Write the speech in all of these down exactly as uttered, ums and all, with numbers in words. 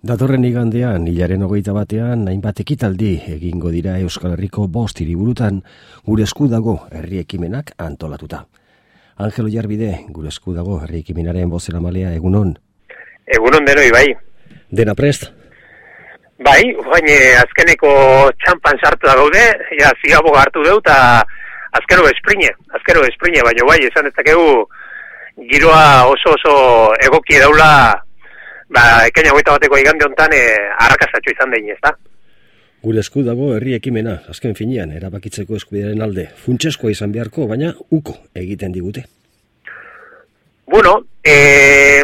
Datorren igandean, hilaren hogeita batean, hainbat ekitaldi egingo dira Euskal Herriko bost hiriburutan gure esku dago herri ekimenak antolatuta. Angelo Jarbide, gure esku dago herri ekimenaren bozeramalea, egunon? Egunon denoi, bai. Dena prest? Bai, baina azkeneko txampan sartu da gaude, ja, zigaboga hartu deu, eta azkero esprine, azkero esprine, baina bai, esan dezakegu giroa oso oso egoki daula. Ba, ekaina hogeita bateko igande hontan eh, arrakasatxo izan dein, ez da? Gure esku dago herri ekimena, azken finean, erabakitzeko eskubidearen alde. Funtseskoa izan beharko, baina uko egiten digute. Bueno, e,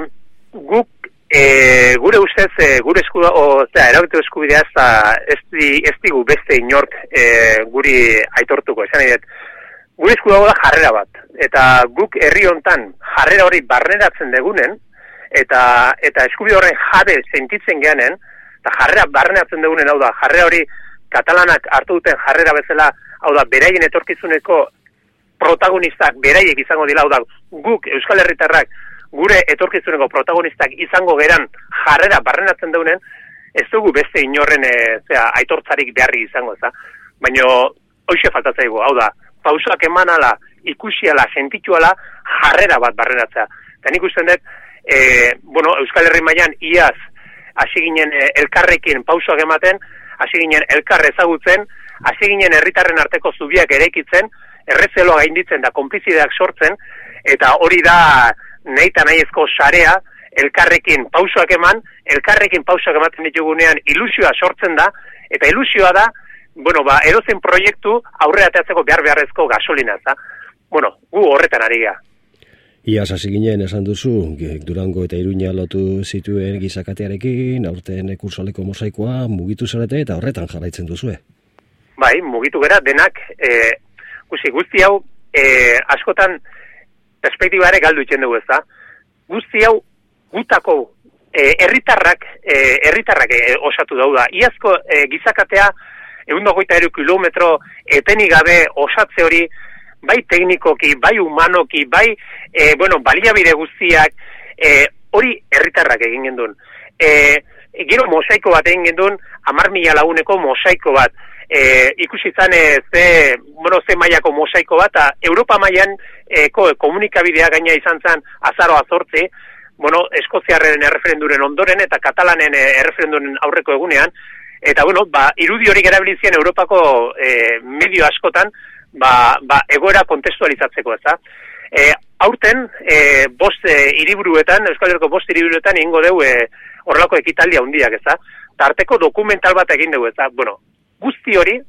guk, e, gure ustez, e, gure esku dago, zera, erabakitzeko eskubidea ez, da, ez, di, ez digu beste inork e, guri aitortuko, esan edet. Gure esku dago da jarrera bat, eta guk herri hontan jarrera hori barneratzen degunen, eta eta eskubide horren jabe sentitzen geanen, eta jarrera barrenatzen dugunen, hau da, jarrera hori katalanak hartu duten jarrera bezala, hau da, beraien etorkizuneko protagonistak beraiek izango dira, hau da, guk Euskal Herritarrak gure etorkizuneko protagonistak izango geran jarrera barrenatzen dugunen, ez dugu beste inorren e, zera, aitortzarik beharri izango, ez da? Baina hoxe faltatzaigu, hau da, pausoak emanala, ikusiala, sentituala, jarrera bat barrenatzea. Eta nik usten dut, E, bueno, Euskal Herri mailan iaz hasi ginen e, elkarrekin pausoak ematen, hasi ginen elkar ezagutzen, hasi ginen herritarren arteko zubiak eraikitzen, errezeloa gainditzen da konplizideak sortzen, eta hori da nahi eta nahiezko sarea, elkarrekin pausoak eman, elkarrekin pausoak ematen ditugunean ilusioa sortzen da, eta ilusioa da, bueno, ba, edozen proiektu aurrera ateratzeko behar beharrezko gasolina, za? Bueno, gu horretan ari gara. Iaz hasi ginen esan duzu, Durango eta Iruña lotu zituen gizakatearekin, aurten Kursaleko mosaikoa mugitu zarete eta horretan jarraitzen duzue. Bai, mugitu gera, denak, e, guzti, guzti hau, e, askotan perspektiba ere galdu itzen dugu ez da. Guzti hau, gutako, e, herritarrak, e, herritarrak e, osatu dauda. Iazko e, gizakatea, ehun eta hogeita hiru kilometro etenik gabe osatze hori, bai teknikoki, bai humanoki, bai e, bueno, baliabide guztiak, e, hori herritarrak egin gendun. E, gero mosaiko bat egin gendun, hamar mila laguneko mosaiko bat. E, ikusi zan e, ze, bueno, ze mailako mosaiko bat, eta Europa mailan e, ko, komunikabidea gaina izan zen azaroa zortzi, bueno, Eskoziarren erreferenduren ondoren eta Katalanen erreferenduren aurreko egunean, eta bueno, ba, irudi hori erabilizien Europako e, medio askotan, Ba, ba, egoera kontestualizatzeko, ez da. E, aurten, e, bost e, hiriburuetan, Euskal Herriko bost hiriburuetan egingo dugu e, horrelako ekitaldia handiak, ez da. Tarteko dokumental bat egin dugu, ez da. Bueno, guzti hori,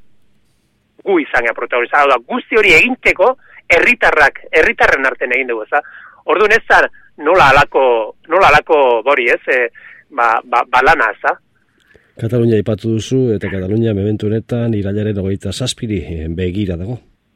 gu izan ea protagonista, da, guzti hori eginteko herritarrak, herritarren artean egin dugu, ez da. Orduan ez da, nola alako, nola alako bori, ez, e, ba, ba, balana, ez da. Katalunia ipatu duzu, eta Katalunia mementu honetan irailaren hogeita zazpiri begira dago.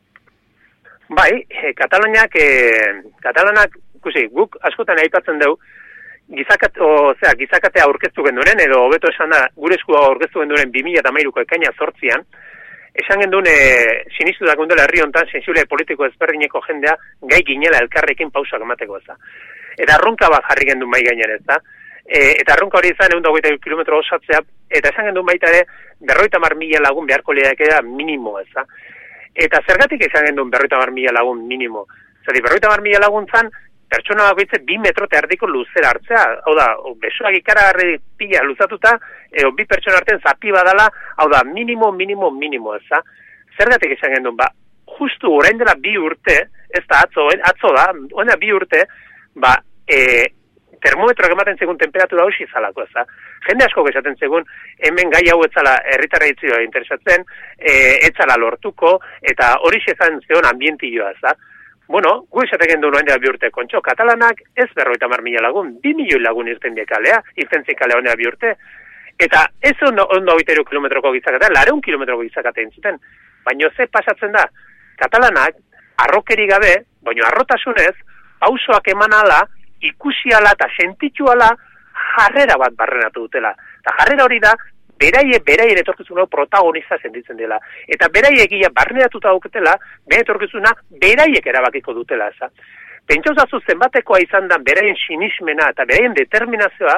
Bai, e, Kataluniak, e, Katalanak, ikusi, guk askotan aipatzen dugu, gizakat, o, zera, gizakatea aurkeztu genduren, edo hobeto esan da, gure eskua aurkeztu genduren bi mila hamairuko ekaina zortzian, esan genduen, e, sinistu da gundela herri hontan, sensible politiko ezberdineko jendea, gai ginela elkarrekin pausak emateko ez da. Eta erronka bat jarri genduen mai gainen ez da. E, eta erronka hori izan, ehun eta hogeita kilometro osatzea, eta esan genduen baita ere, berrogeita hamar mila lagun beharko lehiakera minimo ez da. Eta zergatik izan genduen berrogeita hamar mila lagun minimo? Zerri, berrogeita hamar mila lagun zan, pertsona bakoitze bi metro eta erdiko luzera hartzea, hau da, besoak ikaragarri pila luzatuta, edo bi pertsona artean zapi badala, hau da, minimo, minimo, minimo ez da. Zergatik izan genduen, ba, justu orain dela bi urte, ez da, atzo, atzo da, orain dela bi urte, ba, e, termometroak ematen zegoen temperatura hoxi zalako, ez da. Jende asko esaten zegoen, hemen gai hau etzala herritarra itzioa interesatzen, e, etzala lortuko, eta hori zezan zegoen ambientioa, ez da. Bueno, gu esaten gendu noen dela bi urte, kontxo, katalanak ez berroita mar mila lagun, bi milioi lagun irten diekalea, irten zikalea honea bi urte. Eta ez ondo, ondo oiteru kilometroko gizakatea, lareun kilometroko gizakatea zuten. Baina ze pasatzen da, katalanak, arrokeri gabe, baina arrotasunez, pausoak eman ala, ikusiala eta sentituala jarrera bat barrenatu dutela. Eta jarrera hori da, beraie, beraien etorkizuna protagonista sentitzen dela. Eta beraie egia barneratuta dauketela, beraien etorkizuna beraiek erabakiko dutela. Pentsauz zenbatekoa izan da beraien sinismena eta beraien determinazioa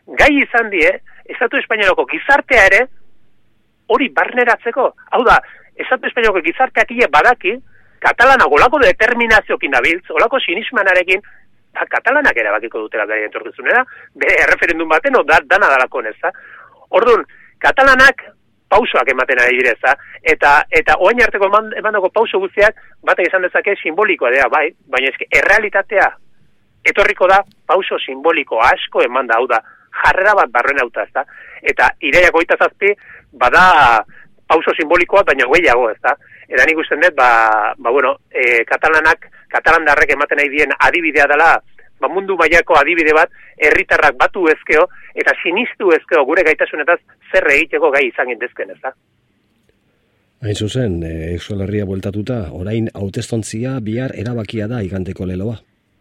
gai izan die, Estatu Espainoloko gizartea ere, hori barneratzeko. Hau da, Estatu Espainoloko gizarteak ile badaki, Katalana olako determinaziokin dabiltz, olako sinismanarekin, da, katalanak erabakiko dutela gai entorkizunera, bere erreferendum baten, o da, dana dalako neza. Orduan, katalanak pausoak ematen ari direza, eta eta oain arteko eman, emandako pauso guztiak, batek esan dezake simbolikoa dira, bai, baina eske, errealitatea, etorriko da, pauso simboliko asko eman da, hau da, jarrera bat barren auta, ezta? Eta iraiak hogeita zazpi, bada pauso simbolikoa, baina gehiago, ezta? Eta nik usten dut, ba, ba bueno, e, katalanak, katalandarrek ematen nahi dien adibidea dela, ba mundu mailako adibide bat, herritarrak batu ezkeo, eta sinistu ezkeo gure gaitasunetaz zer egiteko gai izan gintezken, ezta? Hain zuzen, e, Euskal Herria bueltatuta, orain hautestontzia bihar erabakia da igandeko leloa.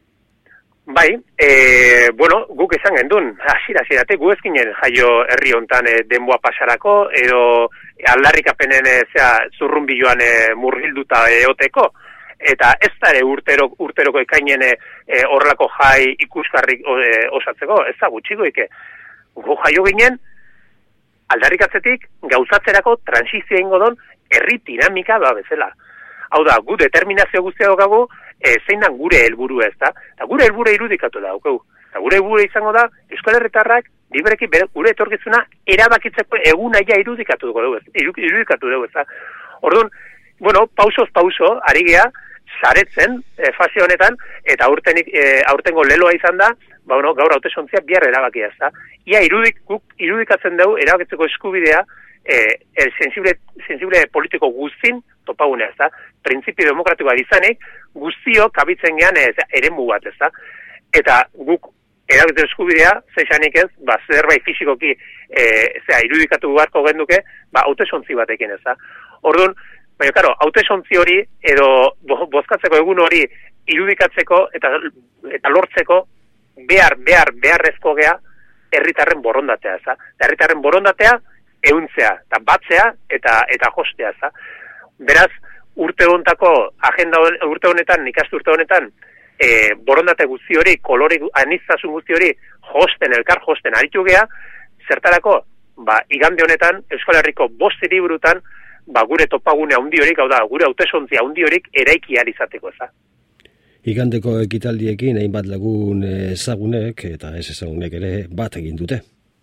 Bai, e, bueno, guk esan gendun, hasiera hasieratik gu ezkinen jaio herri hontan e, denboa pasarako, edo aldarrikapenen e, zea, zurrunbiloan e, murgilduta eoteko, eta ez da ere urtero, urteroko ekainen e, horrelako jai ikusgarrik e, osatzeko, ez da gutxiko ike. Gu jaio ginen, aldarrikatzetik gauzatzerako transizio ingo don herri dinamika da bezala. Hau da, gu determinazio guztia daukagu, e, zein dan gure helburu ez da, eta gure helburu irudikatu da, daukagu. Eta gure helburu izango da, Euskal Herritarrak, libereki gure etorkizuna erabakitzeko egunaia irudikatu dugu, irudikatu dugu ez da. Orduan, bueno, pausoz pauso, ari gea, saretzen, e, fase honetan, eta aurtenik, e, aurtengo leloa izan da, ba, bueno, gaur hautesontzia bihar erabakia ez da. Ia irudik, guk irudikatzen dugu erabakitzeko eskubidea, eh, el sensible, sensible politiko guztin topagunea, ez da? Printzipio demokratikoa izanik, guztio kabitzen gean eremu bat, ez da? Eta guk erabakitzeko eskubidea, zeixanik ez, ba, zerbait fisikoki e, zera, irudikatu beharko genduke, ba, hautesontzi batekin, ez da? Orduan, baina, karo, hautesontzi hori, edo bozkatzeko egun hori irudikatzeko eta, eta lortzeko behar, behar, beharrezko gea herritarren borondatea, ez da? Herritarren borondatea ehuntzea, eta batzea, eta eta jostea, ez da? Beraz, urte hontako agenda urte honetan, ikastu urte honetan, e, borondate guzti hori, kolore aniztasun guzti hori, josten, elkar josten aritu gea, zertarako, ba, igande honetan, Euskal Herriko bost hiriburutan, ba, gure topagune handi horik, hau da, gure hautesontzia handi horik eraiki ahal izateko, ez da? Igandeko ekitaldiekin hainbat lagun ezagunek eta ez ezagunek ere bat egin dute.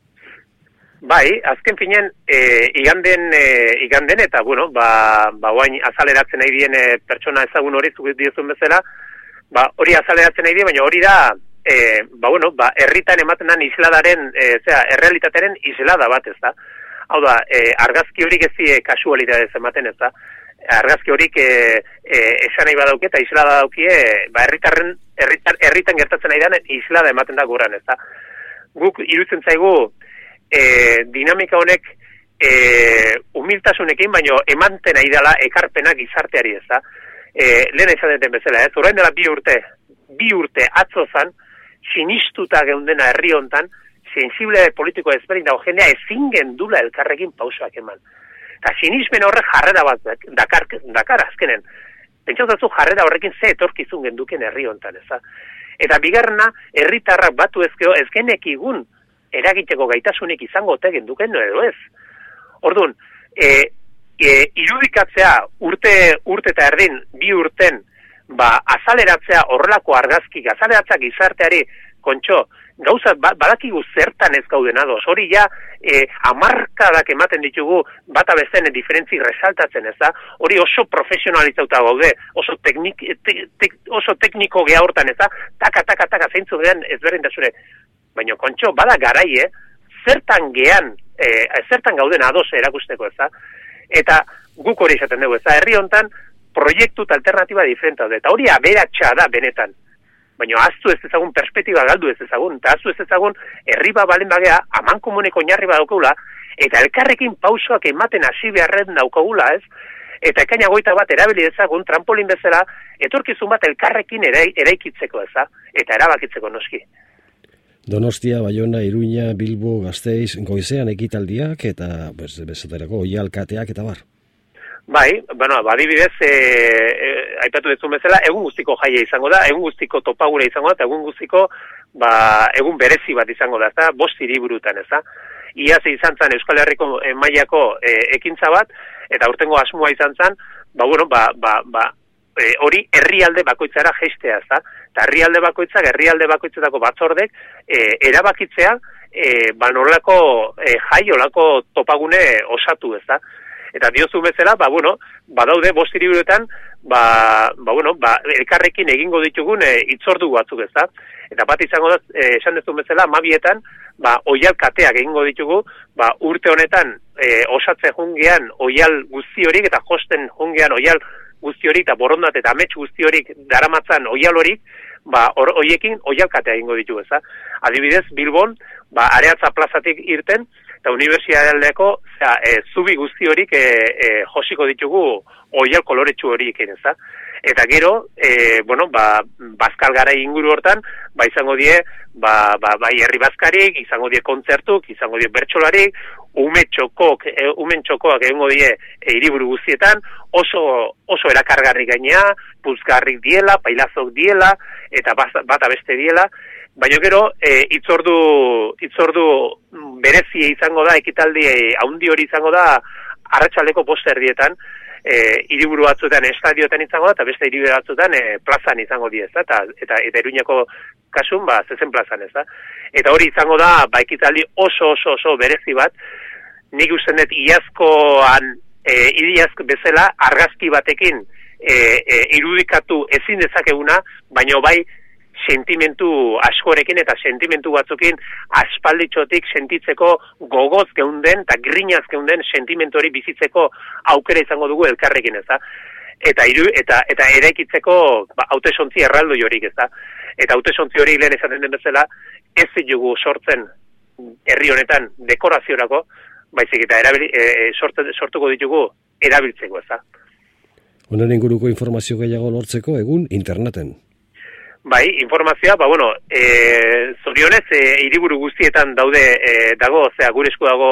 Bai, azken finean, e, iganden, e, iganden eta, bueno, ba, ba oain azaleratzen nahi dien e, pertsona ezagun hori zuk diozun bezala, ba, hori azaleratzen nahi dien, baina hori da, e, ba, bueno, ba, herritan ematen den isladaren, e, zera, errealitatearen islada bat, ez da? Hau da, e, argazki horik ez die kasualidadez ematen, ez da? Argazki horik e, e, esan nahi badauke eta islada daukie, ba, herritarren, herritar, herritan gertatzen nahi den islada ematen da guran, ez da? Guk irutzen zaigu, E, dinamika honek e, humiltasunekin, baino emanten nahi dela ekarpena gizarteari, ez da? E, lehen izan deten bezala, ez? Orain dela bi urte, bi urte atzozan, sinistuta geundena herri hontan, sensible politiko ezberdin dago jendea ezin gendula elkarrekin pausoak eman. Eta sinismen horrek jarrera bat dakar, dakar azkenen. Pentsatzu jarrera horrekin ze etorkizun genduken herri hontan, ez da? Eta bigarrena, herritarrak batu ezkeo ezgenek igun eragiteko gaitasunik izango ote genduken edo ez. Orduan, e, e, irudikatzea urte, urte eta erdin, bi urten, ba, azaleratzea horrelako argazkik, azaleratzea gizarteari, kontxo, gauza, ba, badakigu zertan ez gauden ados, hori ja, e, amarkadak ematen ditugu, bata bezen diferentzi resaltatzen, ez da? Hori oso profesionalizauta gaude, oso, teknik, te, te, oso tekniko geha hortan, ez da? Taka, taka, taka, zeintzu gehan ezberdintasune. Baina, kontxo, bada garaie, zertan gean, e, zertan gauden ados erakusteko, ez da? Eta guk hori izaten dugu, ez da? Herri hontan, proiektu eta alternatiba diferenta da, eta hori aberatsa da benetan. Baina, aztu ez ezagun, perspektiba galdu ez ezagun, eta aztu ez ezagun, herri ba balen bagea, aman komuneko oinarri badaukagula, eta elkarrekin pausoak ematen hasi beharren daukagula, ez? Eta ekaina goita bat erabili dezagun, trampolin bezala, etorkizun bat elkarrekin ere, eraikitzeko, ez da? Eta erabakitzeko noski. Donostia, Baiona, Iruña, Bilbo, Gasteiz, goizean ekitaldiak eta pues, bezaterako oialkateak eta bar. Bai, bueno, badibidez, e, e, aipatu dezun bezala, egun guztiko jaia izango da, egun guztiko topagura izango da, eta egun guztiko ba, egun berezi bat izango da, ezta? Bost hiriburutan, ezta? Iaz izan zen Euskal Herriko e, mailako e, ekintza bat, eta urtengo asmoa izan zen, ba, bueno, ba, ba, ba, e, hori herrialde bakoitzara jeistea, ezta? Eta herrialde bakoitzak, herrialde bakoitzetako batzordek, e, erabakitzea, e, ba, norlako e, jai, olako topagune osatu, ezta? Eta diozu bezala, ba, bueno, badaude bost hiriburuetan, ba, ba, bueno, ba, elkarrekin egingo ditugun e, itzordu batzuk, ezta? Eta bat izango da, e, esan dezun bezala, amabietan, ba, oial kateak egingo ditugu, ba, urte honetan e, osatze jungean oial guzti horik, eta josten jungean oial guzti horik, eta borondat eta amets guzti horik daramatzan oial horik, ba, or, oiekin oial katea egingo ditugu, ezta? Adibidez, Bilbon, ba, Areatza plazatik irten, eta unibertsitateko e, zubi guzti horik e, e, josiko ditugu oial koloretsu horiek, ezta? Eta gero, e, bueno, ba, Bazkal garai inguru hortan, ba, izango die, ba, ba, bai herri bazkarik, izango die kontzertuk, izango die bertsolarik, ume txokok, e, umen txokoak egingo die e, hiriburu guztietan, oso, oso erakargarri gainea, puzgarrik diela, pailazok diela, eta bata beste diela, baina gero, e, itzordu, itzordu berezie izango da, ekitaldi haundi hori izango da, arratsaldeko bost erdietan, E, hiriburu batzuetan estadioetan izango da, eta beste hiriburu batzuetan e, plazan izango di, ezta? Eta, eta, eta Iruñeko kasun, ba, zezen plazan, ezta? Eta hori izango da, ba, ekitaldi oso, oso, oso berezi bat, nik usten dut iazkoan, e, iazk bezala, argazki batekin e, e, irudikatu ezin dezakeguna, baino bai, sentimentu askorekin eta sentimentu batzukin aspalditxotik sentitzeko gogoz geunden eta grinaz geunden sentimentu hori bizitzeko aukera izango dugu elkarrekin, ezta? Eta iru, eta eta eraikitzeko ba, hautesontzi erraldoi horik, ezta? Eta hautesontzi hori lehen esaten den bezala ez ditugu sortzen herri honetan dekoraziorako, baizik eta erabili, e, sorte, sortuko ditugu erabiltzeko, ezta? Honen inguruko informazio gehiago lortzeko egun interneten. Bai, informazioa, ba, bueno, e, zorionez, e, hiriburu guztietan daude, e, dago, zera, gure esku dago,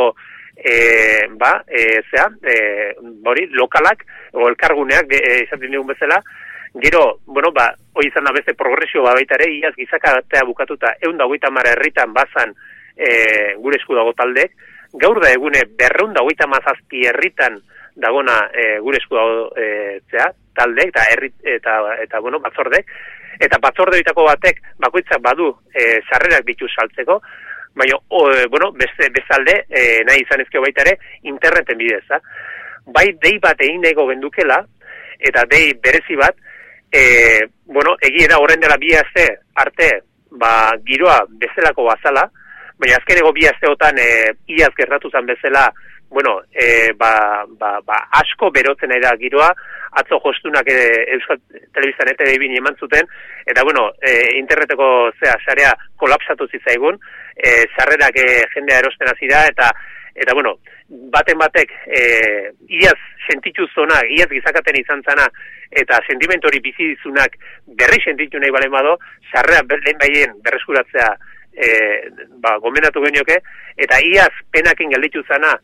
e, ba, e, zera, e, bori, lokalak, o elkarguneak, e, esaten dugun bezala, gero, bueno, ba, hoi izan da beste progresio ba baita ere, iaz gizakatea bukatuta, egun da hogeita mara herritan bazan e, gure esku dago taldek, gaur da egune berreun da hogeita mazazpi herritan dagona e, gure esku dago, e, zera, taldek, eta, herri, eta, eta, bueno, batzordek, eta batzordeitako batek bakoitzak badu e, sarrerak ditu saltzeko, baina, o, e, bueno, beste, bezalde, e, nahi izan ezkeo baita ere, interneten bidez, da. Bai, dei bat egin nahigo gendukela, eta dei berezi bat, e, bueno, egia da horren dela bi aste arte, ba, giroa bezalako bazala, baina azkeneko bi asteotan e, iaz gertatu zen bezala, bueno, e, ba, ba, ba, asko berotzen nahi da giroa, atzo jostunak e, Euskal Telebistan E T B bin eman zuten, eta bueno, e, interneteko zea sarea kolapsatu zitzaigun, e, sarrerak e, jendea erosten hasi da, eta eta bueno, baten batek e, iaz sentitu zona, iaz gizakaten izan zana, eta sentimentu hori bizi dizunak berri sentitu nahi balen bado, sarrera lehen baien berreskuratzea e, ba, gomendatu genioke, eta iaz penakin gelditu zana,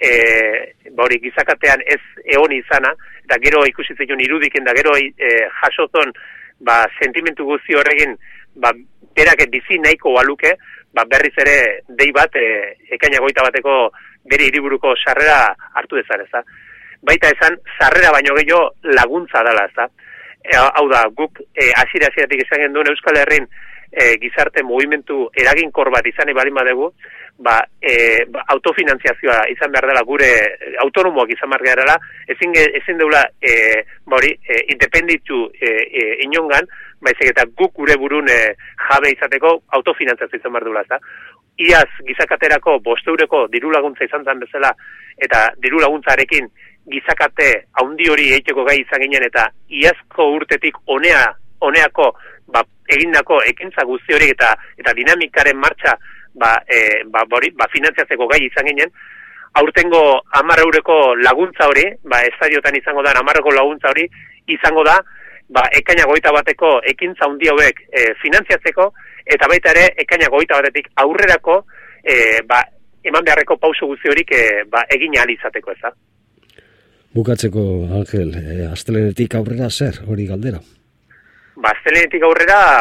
E, ba hori gizakatean ez egon izana, eta gero ikusi zituen irudiken, da gero e, jasozon ba, sentimentu guzti horregin ba, berak bizi nahiko baluke, ba, berriz ere dei bat e, ekaina goita bateko bere hiriburuko sarrera hartu dezan, ezta? Baita esan, sarrera baino gehiago laguntza dela, ezta? E, hau da, guk e, asira-asiratik esan genduen Euskal Herrin e, gizarte movimentu eraginkor bat izan ebalin badegu, ba, e, ba, autofinantziazioa izan behar dela gure autonomoak izan behar dela, ezin, ezin deula e, ba hori, e, independitu e, e, inongan, baizik eta guk gure burun e, jabe izateko autofinantziazioa izan behar dela, eta iaz gizakaterako bosteureko diru laguntza izan zen bezala, eta diru laguntzarekin gizakate haundi hori egiteko gai izan ginen, eta iazko urtetik onea, oneako ba, egindako ekintza guzti hori eta, eta dinamikaren martxa ba, e, ba, bori, ba, finantziatzeko gai izan ginen, aurtengo hamar euroko laguntza hori, ba, estadiotan izango da, hamar euroko laguntza hori, izango da, ba, ekaina goita bateko ekintza handi hauek e, finantziatzeko, eta baita ere, ekaina goita batetik aurrerako, e, ba, eman beharreko pauso guzti horik e, ba, egin ahal izateko, eza. Bukatzeko, Angel, e, astelenetik aurrera zer, hori galdera? Ba, astelenetik aurrera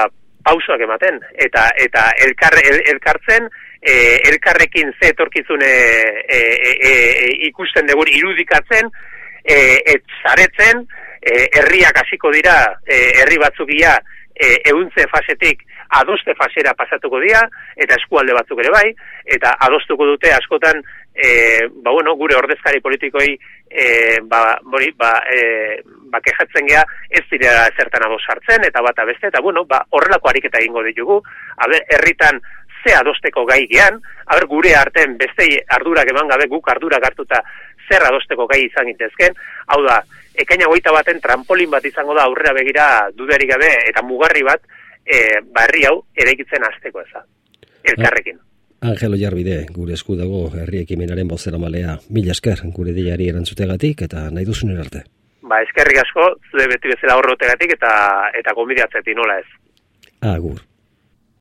pausoak ematen, eta eta elkar, el, elkartzen, e, elkarrekin ze etorkizune e, e, e, ikusten dugu irudikatzen, e, et zaretzen, e, herriak hasiko dira, e, herri batzukia e, euntze fasetik adoste fasera pasatuko dira, eta eskualde batzuk ere bai, eta adostuko dute askotan, e, ba, bueno, gure ordezkari politikoi e, ba, bori, ba, e, ba, kejatzen gea ez dira zertan ados sartzen, eta bata beste, eta bueno, ba, horrelako ariketa egingo ditugu, aber, herritan ze adosteko gai gean, aber, gure arten bestei ardurak eman gabe, guk ardurak hartuta zer adosteko gai izan gintezken, hau da, ekaina hogeita baten trampolin bat izango da aurrera begira dudarik gabe, eta mugarri bat, e, barri hau eraikitzen hasteko eza, elkarrekin. Angelo Jarbide, gure esku dago herri ekimenaren bozeramalea, mila esker gure deiari erantzutegatik eta nahi duzunen arte. Ba, eskerrik asko, zure beti bezala horrotegatik eta eta gonbidatzetik nola ez. Agur.